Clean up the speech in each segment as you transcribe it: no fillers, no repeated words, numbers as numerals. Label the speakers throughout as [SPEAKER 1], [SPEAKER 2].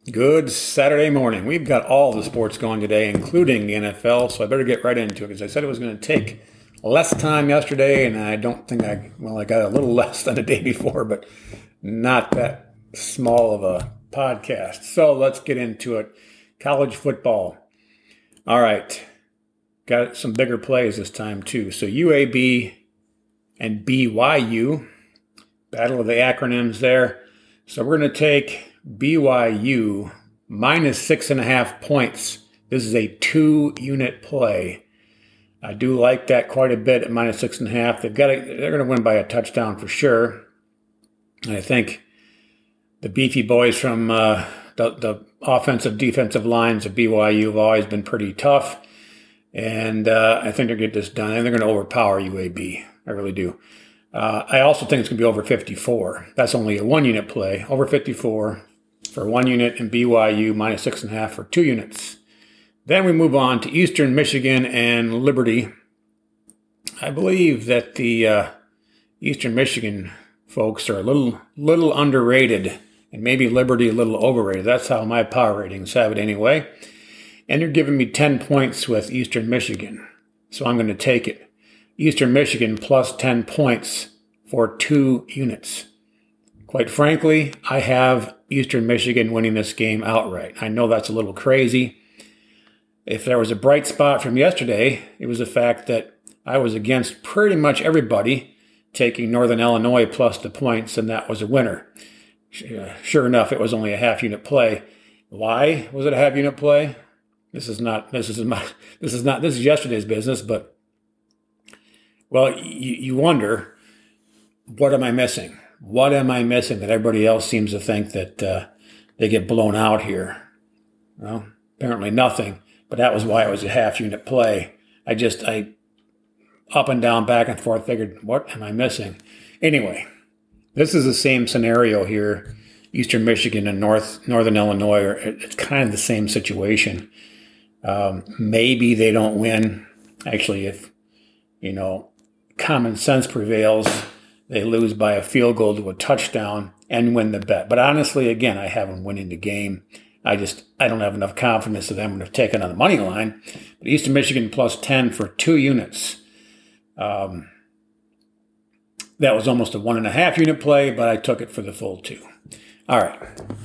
[SPEAKER 1] Good Saturday morning. We've got all the sports going today, including the NFL, so I better get right into it because I said it was going to take less time yesterday, and I don't think I got a little less than the day before, but not that small of a podcast. So let's get into it. College football. All right. Got some bigger plays this time, too. So UAB and BYU, battle of the acronyms there. So we're going to take BYU minus 6.5 points. This is a 2-unit play. I do like that quite a bit at minus 6.5. They're going to win by a touchdown for sure. And I think the beefy boys from the offensive defensive lines of BYU have always been pretty tough. And I think they're going to get this done. And they're going to overpower UAB. I really do. I also think it's going to be over 54. That's only a 1-unit play. Over 54 for 1 unit and BYU minus 6.5 for 2 units. Then we move on to Eastern Michigan and Liberty. I believe that the Eastern Michigan folks are a little underrated and maybe Liberty a little overrated. That's how my power ratings have it anyway. And you're giving me 10 points with Eastern Michigan. So I'm going to take it. Eastern Michigan plus 10 points for 2 units. Quite frankly, I have Eastern Michigan winning this game outright. I know that's a little crazy. If there was a bright spot from yesterday, it was the fact that I was against pretty much everybody taking Northern Illinois plus the points, and that was a winner. Sure enough, it was only a half-unit play. Why was it a half-unit play? This is yesterday's business, but well, you wonder, what am I missing? What am I missing that everybody else seems to think that they get blown out here? Well, apparently nothing, but that was why it was a half-unit play. I up and down, back and forth, figured, what am I missing? Anyway, this is the same scenario here. Eastern Michigan and Northern Illinois, it's kind of the same situation. Maybe they don't win. Actually, if, common sense prevails, they lose by a field goal to a touchdown and win the bet. But honestly, again, I have them winning the game. I don't have enough confidence that I'm going to take it on the money line. But Eastern Michigan plus 10 for 2 units. That was almost a 1.5-unit play, but I took it for the full 2. All right,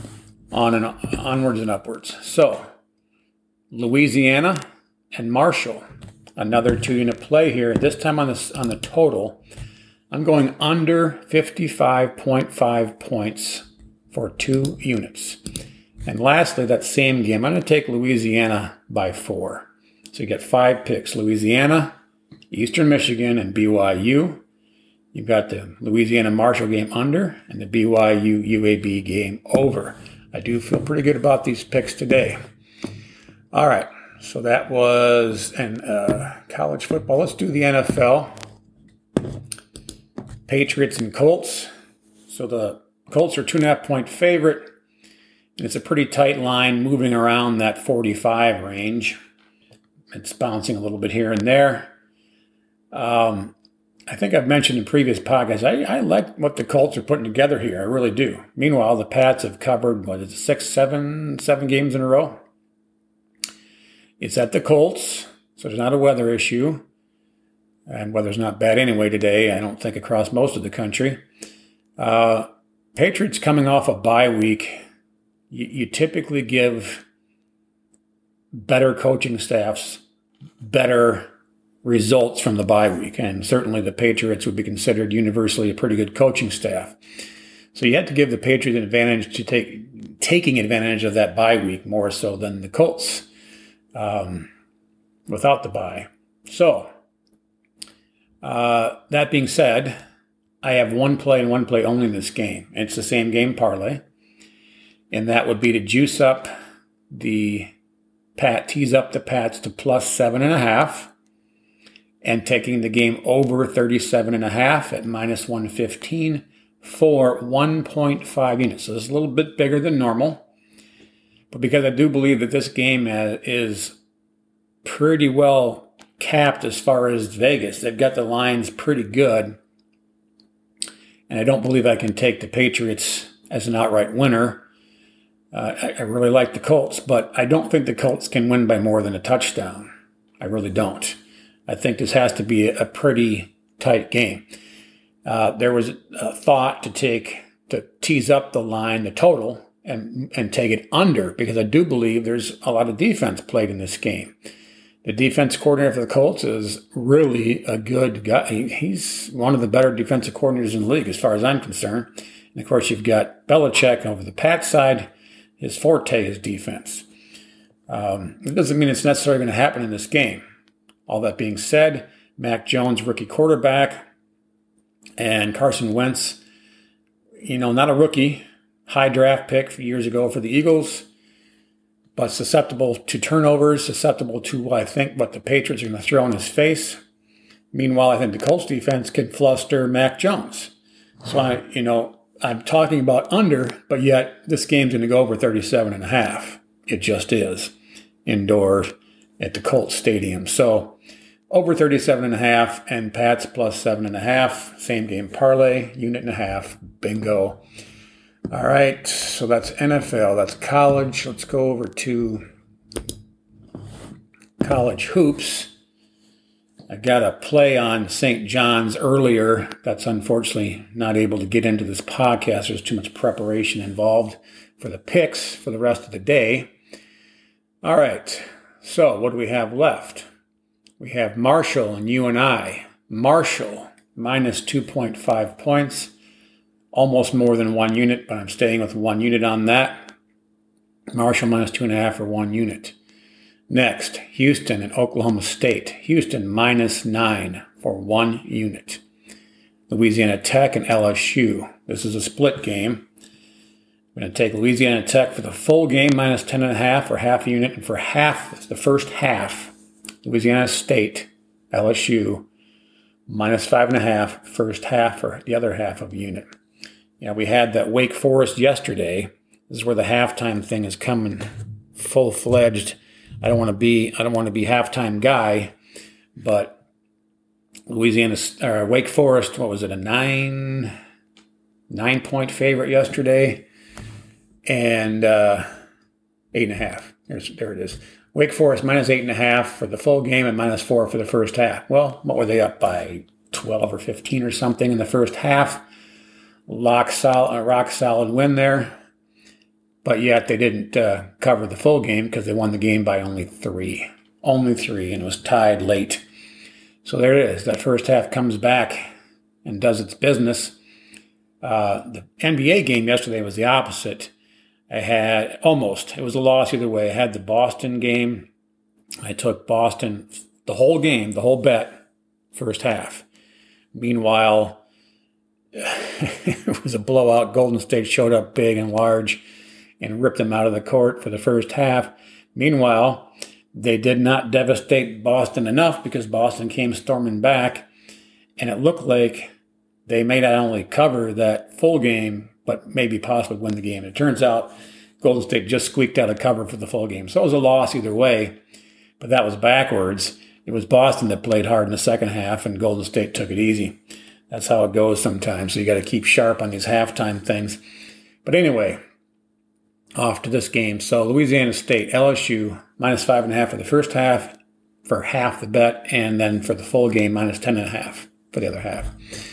[SPEAKER 1] onwards and upwards. So, Louisiana and Marshall, another 2-unit play here. This time on the total, I'm going under 55.5 points for 2 units. And lastly, that same game, I'm going to take Louisiana by 4. So you get 5 picks: Louisiana, Eastern Michigan, and BYU. You've got the Louisiana-Marshall game under and the BYU-UAB game over. I do feel pretty good about these picks today. All right, so that was college football. Let's do the NFL. Patriots and Colts. So the Colts are 2.5-point favorite. And it's a pretty tight line moving around that 45 range. It's bouncing a little bit here and there. I think I've mentioned in previous podcasts, I like what the Colts are putting together here. I really do. Meanwhile, the Pats have covered, seven games in a row? It's at the Colts, so there's not a weather issue. And weather's not bad anyway today, I don't think, across most of the country. Patriots coming off a bye week. You typically give better coaching staffs better results from the bye week. And certainly the Patriots would be considered universally a pretty good coaching staff. So you have to give the Patriots an advantage to taking advantage of that bye week more so than the Colts without the bye. So that being said, I have one play and one play only in this game. It's the same game parlay. And that would be to tease up the Pats to plus 7.5 and taking the game over 37.5 at minus 115 for 1.5 units. So it's a little bit bigger than normal. But because I do believe that this game is pretty well capped as far as Vegas, they've got the lines pretty good. And I don't believe I can take the Patriots as an outright winner. I really like the Colts, but I don't think the Colts can win by more than a touchdown. I really don't. I think this has to be a pretty tight game. There was a thought to tease up the line, the total, and take it under, because I do believe there's a lot of defense played in this game. The defense coordinator for the Colts is really a good guy. He's one of the better defensive coordinators in the league as far as I'm concerned. And of course, you've got Belichick over the Pats side. His forte is defense. It doesn't mean it's necessarily going to happen in this game. All that being said, Mac Jones, rookie quarterback, and Carson Wentz, not a rookie, high draft pick a few years ago for the Eagles, but susceptible to turnovers, susceptible to what the Patriots are going to throw in his face. Meanwhile, I think the Colts defense can fluster Mac Jones. So I'm talking about under, but yet this game's going to go over 37.5. It just is. Indoors at the Colts Stadium. So over 37.5 and Pats plus 7.5. Same game parlay, unit and a half. Bingo. All right, so that's NFL, that's college. Let's go over to college hoops. I got a play on St. John's earlier. That's unfortunately not able to get into this podcast. There's too much preparation involved for the picks for the rest of the day. All right, so what do we have left? We have Marshall and UNI. Marshall minus 2.5 points. Almost more than 1 unit, but I'm staying with 1 unit on that. Marshall minus 2.5 or 1 unit. Next, Houston and Oklahoma State. Houston minus 9 for 1 unit. Louisiana Tech and LSU. This is a split game. I'm going to take Louisiana Tech for the full game minus 10.5 or half a unit. And for half, it's the first half. Louisiana State, LSU, minus 5.5, first half or the other half of a unit. We had that Wake Forest yesterday. This is where the halftime thing is coming full-fledged. I don't want to be halftime guy, but Wake Forest, what was it, a 9-point favorite yesterday, and 8.5. There it is. Wake Forest minus 8.5 for the full game and minus 4 for the first half. Well, what were they up by 12 or 15 or something in the first half? Rock solid win there, but yet they didn't cover the full game because they won the game by only 3, and it was tied late. So there it is. That first half comes back and does its business. The NBA game yesterday was the opposite. It was a loss either way. I had the Boston game. I took Boston the whole game, the whole bet, first half. Meanwhile, it was a blowout. Golden State showed up big and large and ripped them out of the court for the first half. Meanwhile, they did not devastate Boston enough because Boston came storming back, and it looked like they may not only cover that full game, but maybe possibly win the game. It turns out Golden State just squeaked out a cover for the full game. So it was a loss either way, but that was backwards. It was Boston that played hard in the second half, and Golden State took it easy. That's how it goes sometimes. So you got to keep sharp on these halftime things. But anyway, off to this game. So Louisiana State, LSU, minus 5.5 for the first half, for half the bet, and then for the full game, minus 10.5 for the other half.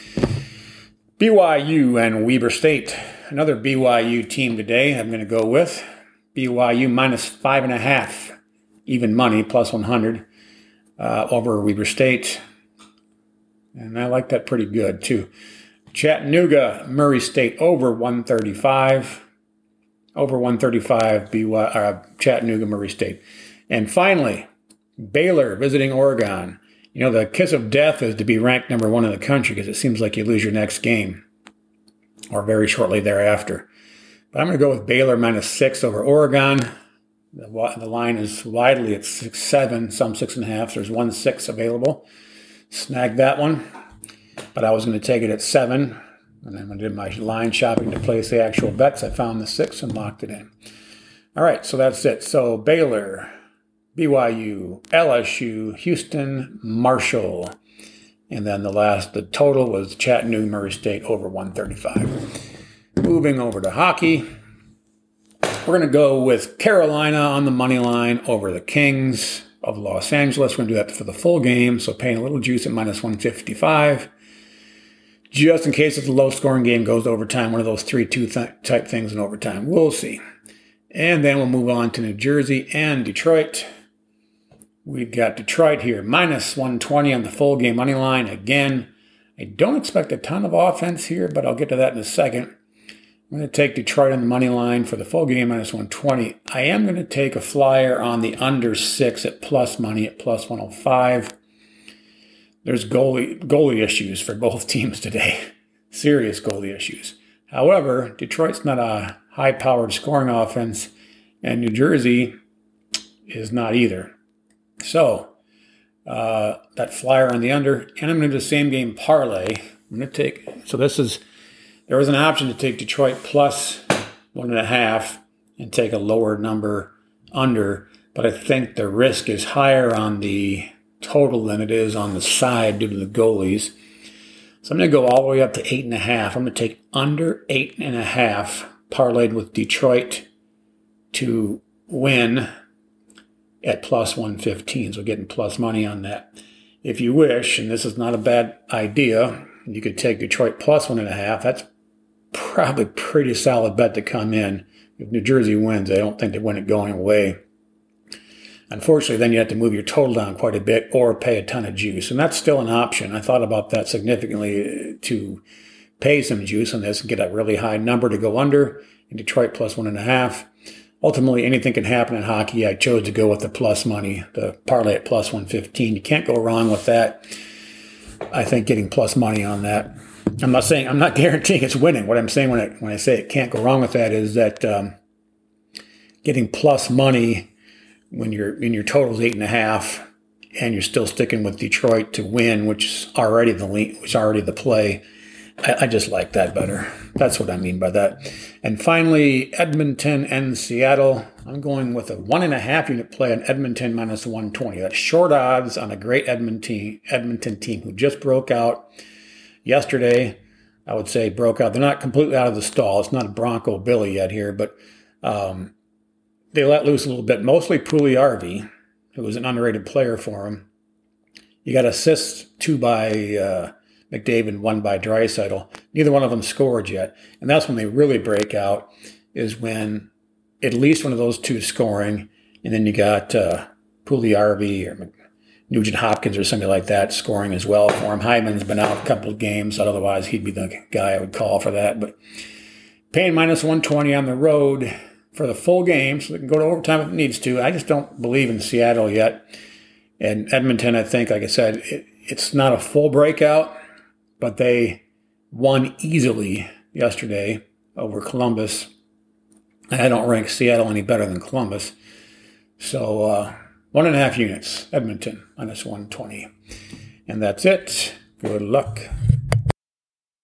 [SPEAKER 1] BYU and Weber State. Another BYU team today I'm going to go with. BYU minus 5.5, even money, plus 100, over Weber State. And I like that pretty good, too. Chattanooga, Murray State, over 135. Over 135, Chattanooga, Murray State. And finally, Baylor visiting Oregon. The kiss of death is to be ranked number 1 in the country because it seems like you lose your next game or very shortly thereafter. But I'm going to go with Baylor minus 6 over Oregon. The line is widely at 6.7, some 6.5. So there's 1.6 available. Snag that one. But I was going to take it at 7. And then when I did my line shopping to place the actual bets, I found the 6 and locked it in. All right, so that's it. So Baylor, BYU, LSU, Houston, Marshall. And then the total was Chattanooga, Murray State over 135. Moving over to hockey. We're going to go with Carolina on the money line over the Kings of Los Angeles. We're going to do that for the full game, so paying a little juice at minus 155. Just in case it's a low-scoring game, goes to overtime, one of those 3-2 type things in overtime. We'll see. And then we'll move on to New Jersey and Detroit. We've got Detroit here, minus 120 on the full game money line. Again, I don't expect a ton of offense here, but I'll get to that in a second. I'm going to take Detroit on the money line for the full game, minus 120. I am going to take a flyer on the under 6 at plus money at plus 105. There's goalie issues for both teams today. Serious goalie issues. However, Detroit's not a high-powered scoring offense, and New Jersey is not either. So, that flyer on the under, and I'm going to do the same game parlay. I'm going to take, there was an option to take Detroit plus 1.5 and take a lower number under, but I think the risk is higher on the total than it is on the side due to the goalies. So I'm going to go all the way up to 8.5. I'm going to take under 8.5 parlayed with Detroit to win at plus 115. So getting plus money on that. If you wish, and this is not a bad idea, you could take Detroit plus 1.5. That's probably a pretty solid bet to come in. If New Jersey wins, I don't think they win it going away. Unfortunately, then you have to move your total down quite a bit or pay a ton of juice. And that's still an option. I thought about that significantly to pay some juice on this and get a really high number to go under in Detroit plus 1.5. Ultimately, anything can happen in hockey. I chose to go with the plus money, the parlay at plus 115. You can't go wrong with that. I think getting plus money on that. I'm not guaranteeing it's winning. What I'm saying when I say it can't go wrong with that is that getting plus money when your total is 8.5 and you're still sticking with Detroit to win, which is already the play. I just like that better. That's what I mean by that. And finally, Edmonton and Seattle. I'm going with a 1.5 unit play on Edmonton minus 120. That's short odds on a great Edmonton team who just broke out yesterday. I would say broke out. They're not completely out of the stall. It's not a Bronco Billy yet here, but they let loose a little bit. Mostly Puljujärvi, who was an underrated player for him. You got assists, 2 by McDavid, 1 by Draisaitl. Neither one of them scored yet. And that's when they really break out, is when at least one of those two scoring, and then you got Puljujärvi or Nugent Hopkins or somebody like that scoring as well for him. Hyman's been out a couple of games, otherwise he'd be the guy I would call for that. But paying minus 120 on the road for the full game, so they can go to overtime if it needs to. I just don't believe in Seattle yet. And Edmonton, I think, like I said, it's not a full breakout, but they won easily yesterday over Columbus. And I don't rank Seattle any better than Columbus. So 1.5 units, Edmonton, minus 120. And that's it. Good luck.